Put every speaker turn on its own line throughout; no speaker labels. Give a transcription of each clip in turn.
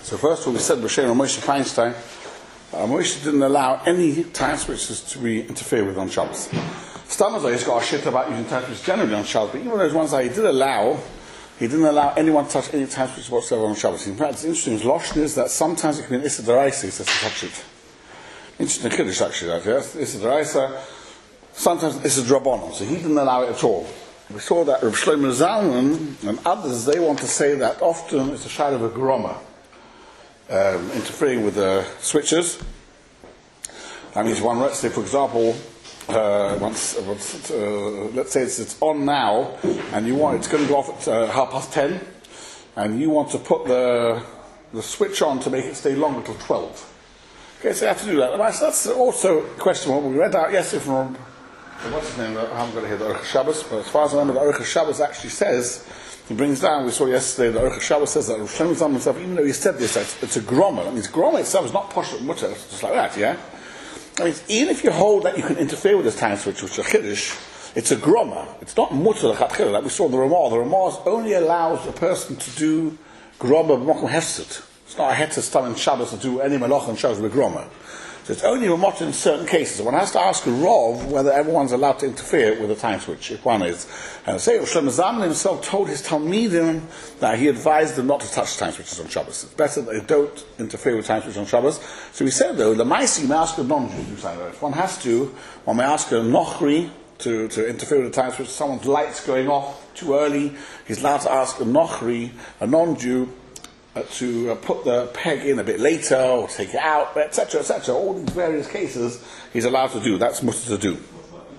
So first of all, we said B'Shem Moshe Feinstein, Moshe didn't allow any time switches to be interfered with on Shabbos. Stamazai has got a shit about using time switches generally on Shabbos, but even those ones that he didn't allow anyone to touch any time switches whatsoever on Shabbos. In fact, it's interesting, his Lashon is that sometimes it can be an Issa D'Oraisa, he says to touch it. Interesting Kiddush actually, that, yes? Issa D'Oraisa, sometimes Issa D'Rabbanan, so he didn't allow it at all. We saw that Reb Shlomo Zalman and others, they want to say that often it's a shayla of a groma, interfering with the switches. That means one, let's say, for example, let's say it's on now, and it's going to go off at 10:30, and you want to put the switch on to make it stay longer till 12. Okay, so you have to do that. That's also a question what we read out yesterday from what's his name? I haven't got it here, the Aruch Shabbos, but as far as I remember, the Aruch Shabbos actually says, he brings down, we saw yesterday, the Aruch Shabbos says that Rav Shlomo Zalman himself, even though he said this, it's a groma. That means groma itself is not posh mutter, it's just like that, yeah? I mean, even if you hold that you can interfere with this time switch, which is a chiddush, it's a groma. It's not mutter l'chatchila, like we saw in the Ramah. The Ramah only allows a person to do groma b'mokum hefset. It's not a heter stam in Shabbos to do any malach on Shabbos with groma. So it's only remote in certain cases. One has to ask a Rov whether everyone's allowed to interfere with a time switch, if one is. And say, Shlomo Zalman himself told his Talmidim that he advised them not to touch time switches on Shabbos. It's better that they don't interfere with time switches on Shabbos. So he said, though, the Maisi may ask a non-Jew to do something. One may ask a Nochri to interfere with the time switch. Someone's light's going off too early. He's allowed to ask a Nochri, a non-Jew, to put the peg in a bit later or take it out, etc., etc. All these various cases he's allowed to do. That's mutter to do.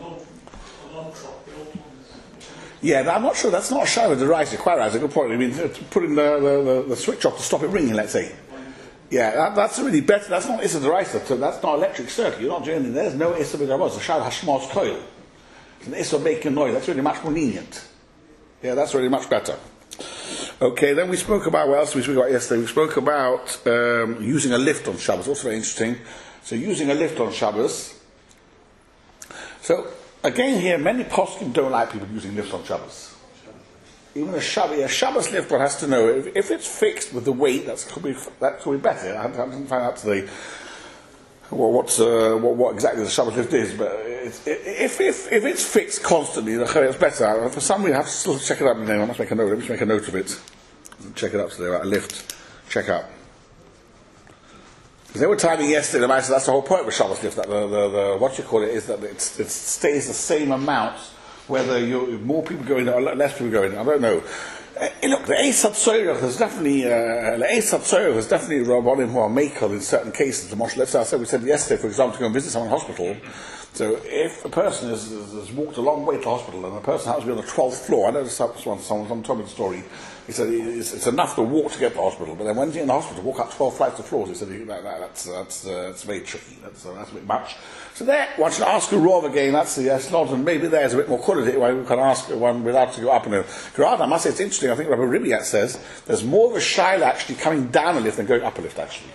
Yeah, I'm not sure. That's not a shayla d'oraisa. Quite right. That's a good point. I mean, putting the switch off to stop it ringing, let's say. Yeah, that's really better. That's not issa d'oraisa. So that's not electric circuit. You're not doing it. There's no issa d'oraisa. It's a shayla hashmos coil. It's an issa making noise. That's really much more lenient. Yeah, that's really much better. Okay, then we spoke about, what else did we speak about yesterday? We spoke about using a lift on Shabbos, also very interesting. So using a lift on Shabbos. So, again here, many poskim don't like people using lifts on Shabbos. Even a Shabbos lift, one has to know, if it's fixed with the weight, that could be better. I haven't found out today what exactly the Shabbos lift is, but if it's fixed constantly, it's better. For some reason, I have to still check it up. I must make a note. Let me just make a note of it. Check it up today. Right, a lift. Check out. Because they were timing yesterday. That's the whole point of a Shabbos lift. That the what you call it is that it stays the same amount whether more people go in or less people go in. I don't know. Look, the Eis HaTzoyrach is definitely Rabbanim who are makel in certain cases. The Moshe, let's say we said yesterday, for example, to go and visit someone in hospital. So if a person has walked a long way to the hospital and the person happens to be on the 12th floor, I know someone told me the story. He said it's enough to walk to get to the hospital, but then when he's in the hospital, walk up 12 flights of floors, he said that's very tricky. That's a bit much. So there, one should ask a Rav again. That's not, and maybe there's a bit more quality where we can ask one without to go up and down. I must say it's interesting. I think Rabbi Ribiat says there's more of a shayla actually coming down a lift than going up a lift. Actually,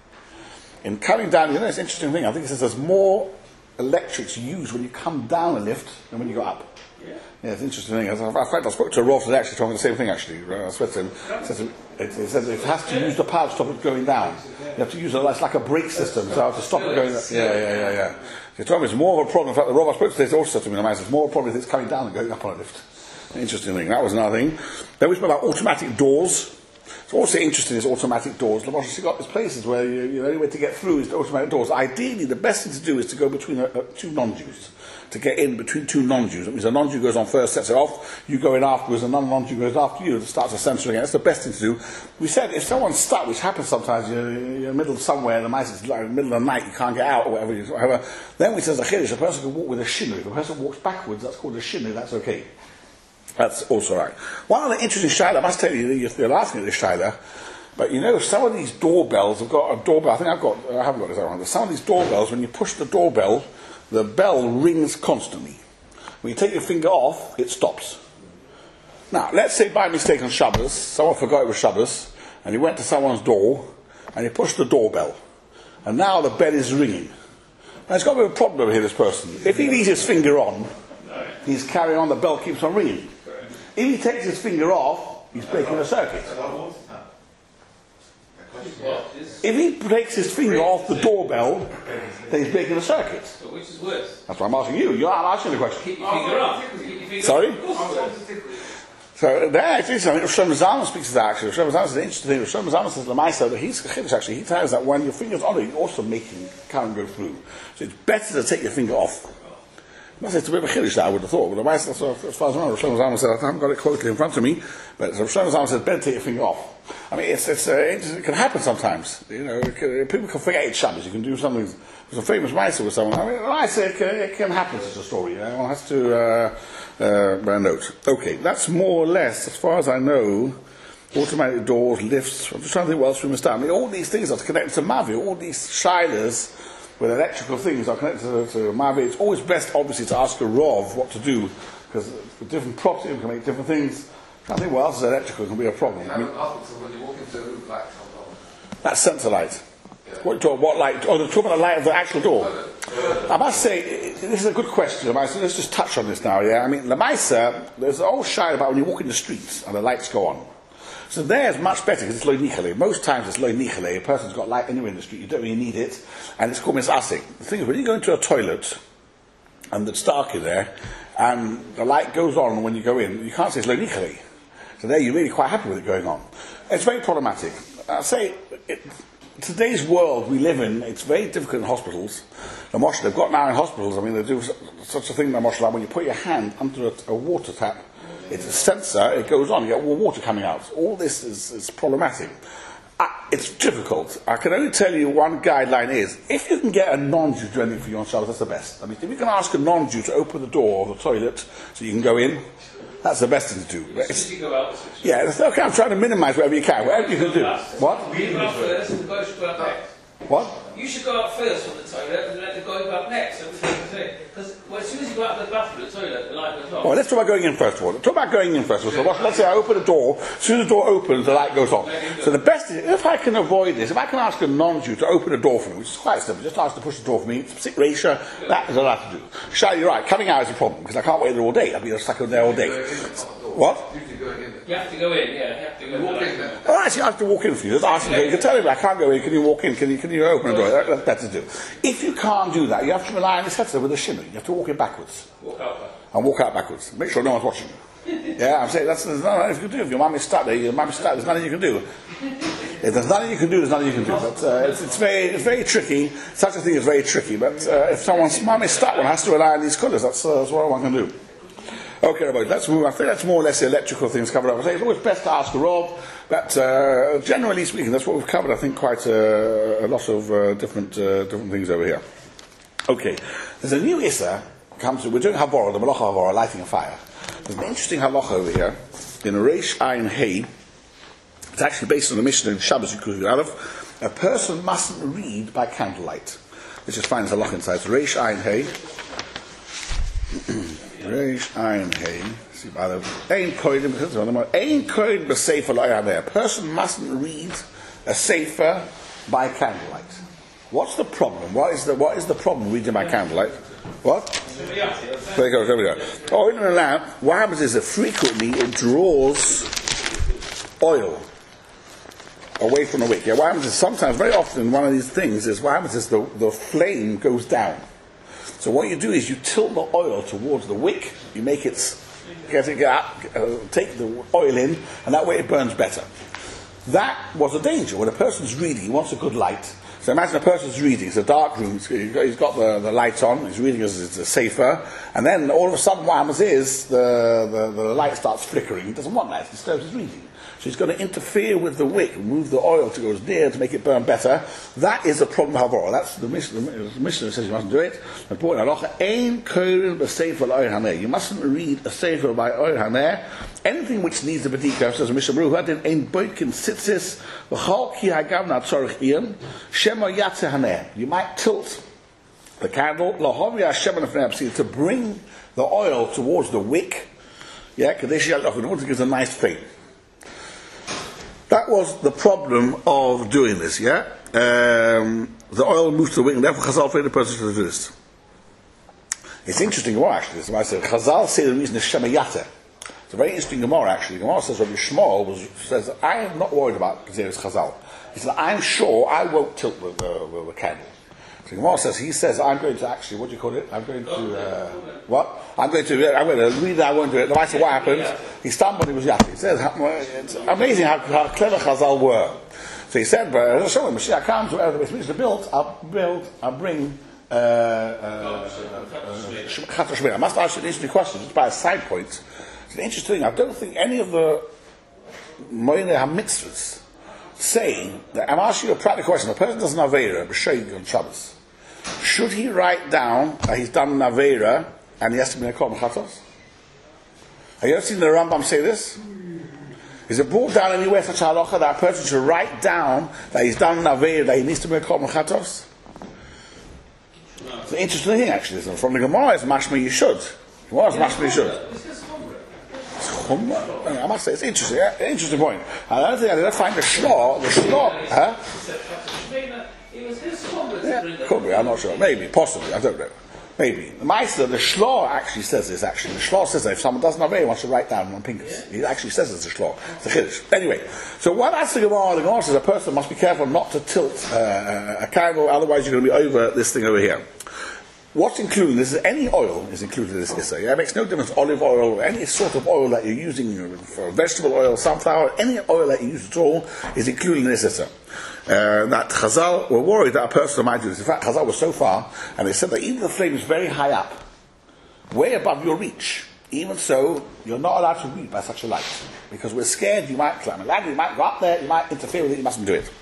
in coming down, it's an interesting thing. I think it says there's more electrics used when you come down a lift than when you go up. Yeah, it's an interesting thing. I spoke to a Rav today actually told me the same thing actually. I spoke to him. It says it has to use the power to stop it going down. You have to use it's like a brake system so to stop it going down. Yeah. He told me it's more of a problem. In fact, the Rav I spoke to today also said to me, it's more of a problem if it's coming down than going up on a lift. Interesting thing. That was another thing. Then we spoke about automatic doors. It's also interesting is automatic doors. You've got these places where the only way to get through is the automatic doors. Ideally, the best thing to do is to go between two non-Jews. To get in between two non-Jews. That means a non-Jew goes on first, sets it off, you go in afterwards, another non-Jew goes after you, it starts a censor again. That's the best thing to do. We said if someone's stuck, which happens sometimes, you're in the middle of somewhere, the mice is like in the middle of the night, you can't get out or whatever. Then we said the chiddush, a person can walk with a shinui. If a person walks backwards, that's called a shinui, that's okay. That's also right. One other interesting shayla, I must tell you, you're laughing at this shayla, but some of these doorbells have got a doorbell, I haven't got this wrong, but some of these doorbells, when you push the doorbell, the bell rings constantly. When you take your finger off, it stops. Now, let's say by mistake on Shabbos, someone forgot it was Shabbos, and he went to someone's door, and he pushed the doorbell. And now the bell is ringing. Now, there's got to be a problem over here, this person. If he leaves his finger on, he's carrying on, the bell keeps on ringing. If he takes his finger off, he's breaking the circuit. If he breaks his finger off the doorbell, then he's breaking the circuit.
But which is worse?
That's why I'm asking you. I'm asking the question.
Keep your finger up. Keep your finger
Sorry?
up.
So there actually something Rosh Hashanah speaks to that actually. Rosh Hashanah is an interesting thing. Rosh Hashanah says Lamaisa that he's Chiddush actually. He tells that when your finger's on it, you're also making current go through. So it's better to take your finger off. It's a bit of a Chiddush that I would have thought. But Lamaisa, as far as I know, Rosh Hashanah says, I haven't got it quoted in front of me, but Rosh Hashanah says better take your finger off. I mean, it can happen sometimes. You know, people can forget it's Shabbos. You can do something. There's a famous Maisa with someone. I mean, it can happen. Such a story. You know, one has to bear a note. Okay, that's more or less, as far as I know, automatic doors, lifts. I'm just trying to think what else we must do. I mean, all these things are connected to Mavi. All these shilas with electrical things are connected to Mavi. It's always best, obviously, to ask a Rav what to do, because with different property we can make different things. I think what else is electrical can be a problem. I mean,
when you walk into a room, light comes on.
That's sensor light.
Yeah.
What light? Oh, they're talking about the light of the actual door. I must say, this is a good question. Let's just touch on this now, yeah? I mean, Lamaisa, there's an old shine about when you walk in the streets and the lights go on. So there's much better because it's loy nichale. Most times it's loy nichale. A person's got light anywhere in the street, you don't really need it, and it's called misasik. The thing is, when you go into a toilet and it's dark in there, and the light goes on when you go in, you can't say it's loy nichale. So there you're really quite happy with it going on. It's very problematic. I say, today's world we live in, it's very difficult in hospitals. The Moshe, they've got now in hospitals, I mean, they do such a thing, the Moshe, like when you put your hand under a water tap, it's a sensor, it goes on, you get water coming out. All this is problematic. It's difficult. I can only tell you one guideline is, if you can get a non-Jew to do anything for you on Shabbos, that's the best. I mean, if you can ask a non-Jew to open the door of the toilet so you can go in, that's the best thing to do.
You go out,
yeah, it's okay, I'm trying to minimise whatever you can. Whatever you can do. What?
You go out first and the guy should go out next.
What?
You should go out first from the toilet and let the guy go out next. Because as soon as you go out of the bathroom, the toilet, the light goes on.
Well, let's talk about going in first of all. Talk about going in first of all. So let's say I open the door, as soon as the door opens, the light goes on. So the best is, if I can avoid this, if I can ask a non-Jew to open the door for me, which is quite simple, just ask to push the door for me, sick ratio, that is allowed to do. Shai, you're right, coming out is a problem, because I can't wait there all day. I'll be stuck in there all day. What?
You have to go in, yeah. You have to go in.
Well, actually, I have to walk in for you. Just ask him. You can tell him, I can't go in. Can you walk in? Can you open the door? That's better to do. If you can't do that, you have to rely on the setter with a shimmer. You have to walk in backwards.
Walk out back.
And walk out backwards. Make sure no one's watching you. Yeah, I'm saying there's nothing you can do. If your mum is stuck there, there's nothing you can do. If there's nothing you can do, there's nothing you can do. But it's very tricky. Such a thing is very tricky. But if someone's mum is stuck, one has to rely on these colours. That's what one can do. Okay, everybody, let's move. I think that's more or less the electrical things covered up. I say it's always best to ask a Rob, but generally speaking, that's what we've covered. I think quite a lot of different things over here. Okay, there's a new Issa comes. We're doing Havora, the Malacha Havora, lighting a fire. There's an interesting halacha over here in Reish Ayin Hey. It's actually based on the Mishnah in Shabbos Yekuzah Aleph. A person mustn't read by candlelight. Let's just find this halacha inside. So Reish Ayin Hey. Reish Ayin Hey. See by the Ein Kodim. Ein Kodim b'Sefer Lo'yaneh. A person mustn't read a sefer by candlelight. What's the problem? What is the problem reading by candlelight? What? There we go. Oh, in a lamp, what happens is that frequently it draws oil away from the wick. Yeah, what happens is sometimes, very often, one of these things is what happens is the flame goes down. So what you do is you tilt the oil towards the wick, you make it, take the oil in, and that way it burns better. That was a danger. When a person's reading, he wants a good light. So imagine a person's reading, it's a dark room, he's got the lights on, he's reading as it's a safer, and then all of a sudden what happens is the light starts flickering. He doesn't want that, it disturbs his reading. So he's going to interfere with the wick, move the oil to go as near to make it burn better. That is the problem of Havora. That's the Mishnah says you mustn't do it. You mustn't read a sefer by oil haneh. Anything which needs a bedika, says Mishnah Berurah, ein boitkin tzitzis v'chol ki hagavna tzorich iyan shema yatze haneh. You might tilt the candle to bring the oil towards the wick. Yeah, in order to give a nice flame. That was the problem of doing this, yeah? The oil moves to the wick, and therefore Chazal forbade the person to do this. It's interesting Gemara, actually. So I said, Chazal say the reason is Shema Yateh. It's a very interesting Gemara, actually. Gemara says, Rabbi Shmuel says, I am not worried about Gezeres Chazal. He said, I'm sure I won't tilt the candle. So Gemara says, he says, I'm going to actually, what do you call it? I'm going to, what? I'm going to read it, I won't do it. No matter what happens, he stumbled, he was yapping. He says, it's amazing how clever Chazal were. So he said, but I'll show him, Mashiach comes, wherever the Beis Mikdash I'll bring, Chat Shmir. I must ask you an interesting question, just by a side point. It's an interesting thing. I don't think any of the Moinei HaMitzvahs say that, I'm asking you a practical question. A person does an Aveira, B'Sheig on Shabbos. Should he write down that he's done an Aveira and he has to be Mekol Mechatos? Have you ever seen the Rambam say this? Is it brought down anywhere such a halacha that a person should write down that he's done an Aveira, that he needs to be Mekol Mechatos? It's an interesting thing, actually. From the Gemara, it's mashma you should. Gemara is mashma you should. I must say, it's interesting. Yeah? Interesting point. And I don't think I did find the Shloh, huh? Yeah, could be, I'm not sure. Maybe, possibly, I don't know. Maybe. The Meister, the Shloh actually says this, actually. The Shloh says that if someone doesn't obey, he wants to write down on pinkus. He actually says it's a Shloh. It's a Chiddush. Anyway, so what that's the Gemara says, a person must be careful not to tilt a candle, otherwise you're going to be over this thing over here. What's included? This is any oil is included in this issa. Yeah? It makes no difference. Olive oil, any sort of oil that you're using for vegetable oil, sunflower, any oil that you use at all is included in this issa. That Chazal were worried that a person might do this. In fact, Chazal was so far, and they said that even the flame is very high up, way above your reach. Even so, you're not allowed to read by such a light because we're scared you might climb a ladder, you might go up there, you might interfere with it. You mustn't do it.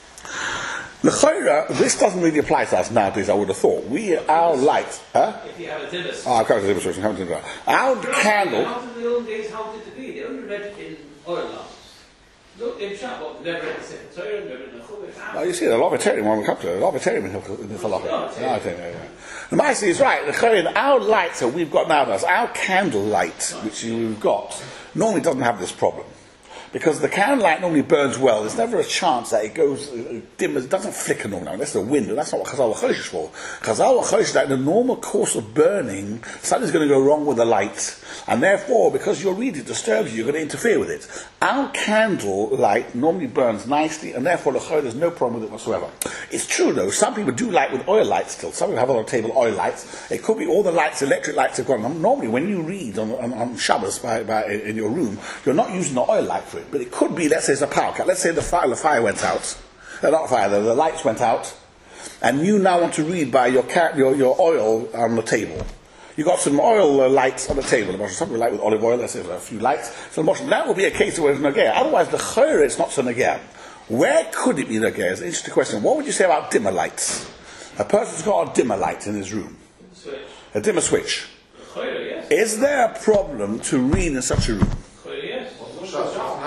L'chayra, this doesn't really apply to us nowadays, I would have thought. Our light, huh?
If you have a dimmers.
Oh, I've got a dimmer switch, our candle.
How did the old days, how did it be? They only read it in oil lamps. Look, in Shabbat, never read the Sefer Torah, never read the Chumash.
Well, you see, a lot of Ethereum when we come to it, a lot of Ethereum in this halacha. The Maaseh is right. L'chayra, our light that we've got nowadays, our candle light, which we've got, normally doesn't have this problem. Because the candle light normally burns well. There's never a chance that it goes dim. It doesn't flicker normally. That's the wind. That's not what Chazal L'Chosh is for. Chazal L'Chosh is that in the normal course of burning, something's going to go wrong with the light. And therefore, because your reed disturbs you, you're going to interfere with it. Our candle light normally burns nicely, and therefore L'Chosh there's no problem with it whatsoever. It's true though, some people do light with oil lights still. Some people have on the table oil lights. It could be all the lights, electric lights have gone. Normally when you read on Shabbos in your room, you're not using the oil light for it. But it could be, let's say it's a power cut. Let's say the fire went out. Not fire, the lights went out. And you now want to read by your oil on the table. You got some oil lights on the table. Something light with olive oil, let's say a few lights. So that would be a case where it's nagea. Otherwise, the chayre it's not so nagea. Where could it be nagea? It's an interesting question. What would you say about dimmer lights? A person's got a dimmer light in his room.
Switch.
A dimmer switch.
Chayre, yes.
Is there a problem to read in such a room?
Chayre, yes. You're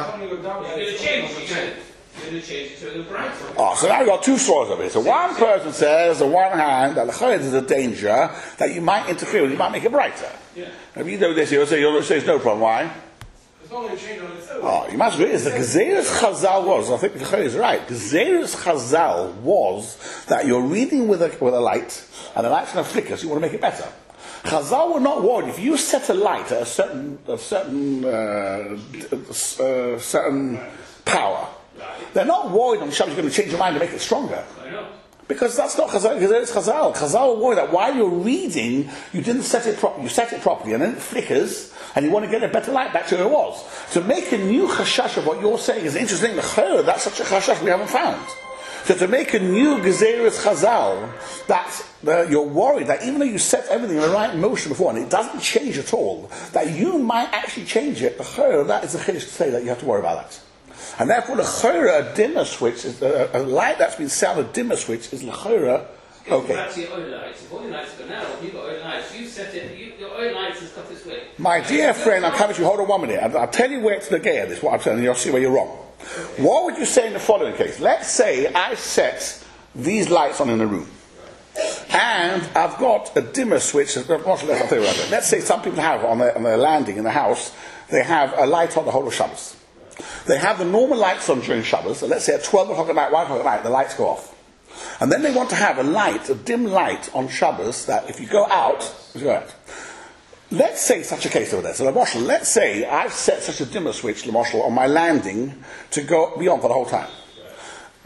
going to change it to the brighter.
Oh, so now we've got two stories of it. So one person says, on one hand, that the chayre is a danger that you might interfere with, you might make it brighter.
Yeah.
If you do this, you'll say it's no problem. Why?
It's not going to change on its own.
Oh, you must realize the Gezeres Chazal was, I think the chayre is right, Gezeres Chazal was that you're reading with a light, and the light's going to flicker, so you want to make it better. Chazal were not worried. If you set a light at a certain power, they're not worried on Shabbos you're going to change your mind to make it stronger.
I know.
Because that's not Chazal. It's Chazal. Chazal were worried that while you're reading, you didn't set it properly. You set it properly, and then it flickers, and you want to get a better light back to where it was. To make a new chashash of what you're saying is interesting. That's such a chashash we haven't found. So to make a new Gezeres Chazal, that you're worried that even though you set everything in the right motion before and it doesn't change at all, that you might actually change it, that is the chiddush to say that you have to worry about that. And therefore the chayra, a dimmer switch, is a light that's been set on a dimmer switch is the chayra. Okay.
That's your oil lights. If oil lights go now, you've got oil lights. You set it, your oil lights has got this way.
My dear friend, I'm coming to you, hold on 1 minute. I'll tell you where it's the gay this, what I'm saying, and you'll see where you're wrong. What would you say in the following case? Let's say I set these lights on in the room. And I've got a dimmer switch. Let's say some people have on their landing in the house, they have a light on the whole of Shabbos. They have the normal lights on during Shabbos. So let's say at 12 o'clock at night, 1 o'clock at night, the lights go off. And then they want to have a dim light on Shabbos that if you go out, let's say such a case over there. So let's say I've set such a dimmer switch, on my landing to go beyond for the whole time.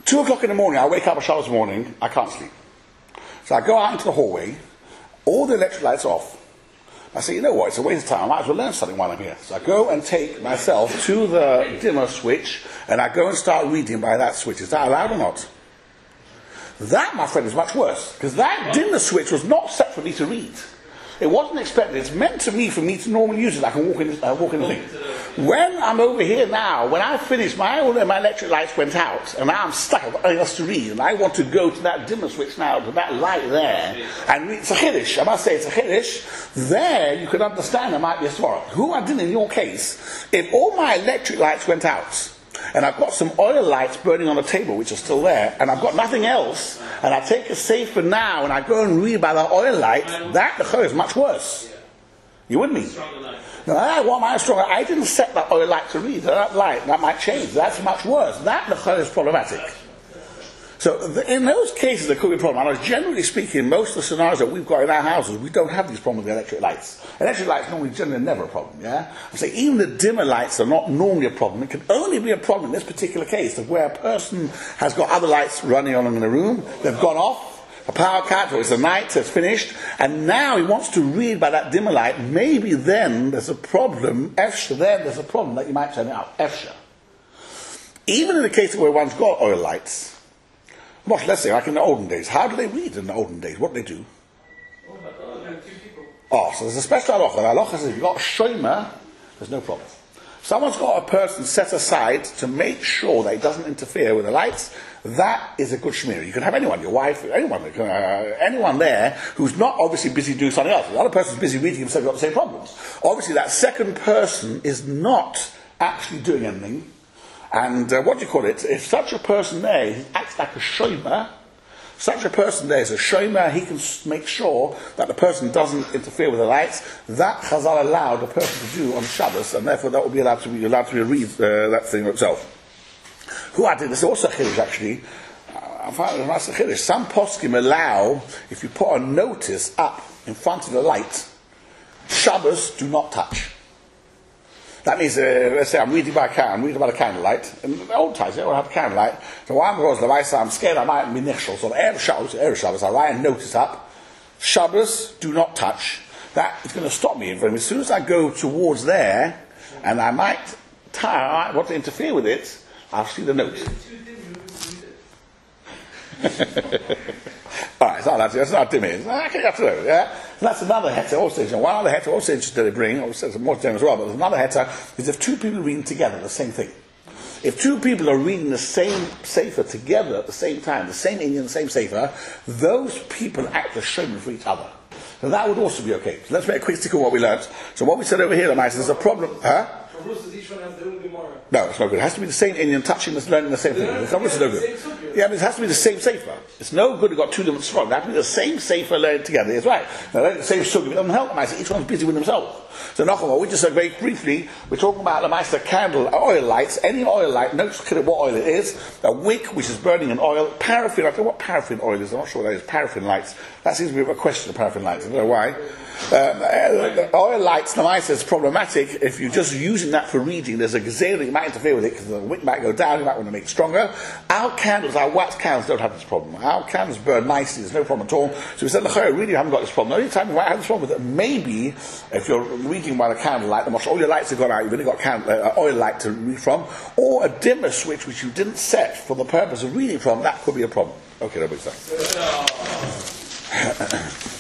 2 o'clock in the morning, I wake up on Shabbos morning, I can't sleep. So I go out into the hallway, all the electric lights off. I say, you know what, it's a waste of time, I might as well learn something while I'm here. So I go and take myself to the dimmer switch, and I go and start reading by that switch. Is that allowed or not? That, my friend, is much worse, because that dimmer switch was not set for me to read. It wasn't expected. It's meant to be for me to normally use it. I can walk in the thing. When I'm over here now, when I finished, my electric lights went out, and now I'm stuck. I've got nothing else to read, and I want to go to that dimmer switch now, to that light there, and read. It's a chiddush. I must say, it's a chiddush. There, you can understand there might be a svara. Who I did in your case, if all my electric lights went out, and I've got some oil lights burning on the table, which are still there, and I've got nothing else, and I take a sefer now, and I go and read by the oil light, that is much worse. You with me? No, why am I stronger? I didn't set that oil light to read. That light, that might change. That's much worse. That is problematic. So in those cases, there could be a problem. And generally speaking, most of the scenarios that we've got in our houses, we don't have these problems with the electric lights. Electric lights normally generally never a problem. Yeah, I say even the dimmer lights are not normally a problem. It can only be a problem in this particular case of where a person has got other lights running on in the room. They've gone off. A power cut, or it's the night, it's finished, and now he wants to read by that dimmer light. Maybe then there's a problem. Efsha, then there's a problem that you might turn it out. Efsha. Even in the case where one's got oil lights. Let's say, like in the olden days. How do they read in the olden days? What do they do? Oh, so there's a special halacha. The halacha says if you've got a shomer, there's no problem. Someone's got a person set aside to make sure that he doesn't interfere with the lights. That is a good shmir. You can have anyone, your wife, anyone there who's not obviously busy doing something else. The other person's busy reading himself, got the same problems. Obviously, that second person is not actually doing anything. And if such a person there, he acts like a shomer, such a person there is a shomer, he can make sure that the person doesn't interfere with the lights. That Chazal allowed the person to do on Shabbos, and therefore that will be allowed to be read that thing itself. Who I did this also chiddush actually. I found it a nice chiddush. Some poskim allow if you put a notice up in front of the light, Shabbos do not touch. That means, let's say I'm reading by a candlelight. In the old times, they don't have a candlelight. So what I'm going to I'm scared I might be nichshel. So Erev Shabbos, I write a notice up. Shabbos, do not touch. That is going to stop me. As soon as I go towards there, and I might want to interfere with it, I'll see the note. Alright, that's not dimmy. Yeah? That's another heter also. One other heter also that they bring, also more general as well, but there's another heter, is if two people reading together the same thing. If two people are reading the same sefer together at the same time, the same Indian, the same sefer, those people act as shomen for each other. So that would also be okay. So let's make a quick stick on what we learned. So what we said over here, there's a problem. No, it's no good. It has to be the same Indian touching this, learning the same thing. It's no good. Yeah, but it has to be the same sefer. It's no good to got two different strong. It has to be the same sefer learning together. That's right. Now, the same sugi, it doesn't help them. I say each one's busy with themselves. So, Nachum, we just said very briefly, we're talking about the Meister candle, oil lights, any oil light, no matter what oil it is, a wick which is burning an oil, paraffin, I don't know what paraffin oil is, I'm not sure what that is, paraffin lights. That seems to be a question of paraffin lights, I don't know why. Oil lights, the Meister is problematic. If you're just using that for reading, there's a gazelle that you might interfere with it because the wick might go down, you might want to make it stronger. Our candles, our wax candles don't have this problem. Our candles burn nicely, there's no problem at all. So we said, look, I really haven't got this problem. The only time you might have this problem with it, maybe if you're reading by the candlelight, all your lights have gone out, you've only got oil light to read from, or a dimmer switch which you didn't set for the purpose of reading from, that could be a problem. Okay, that makes sense.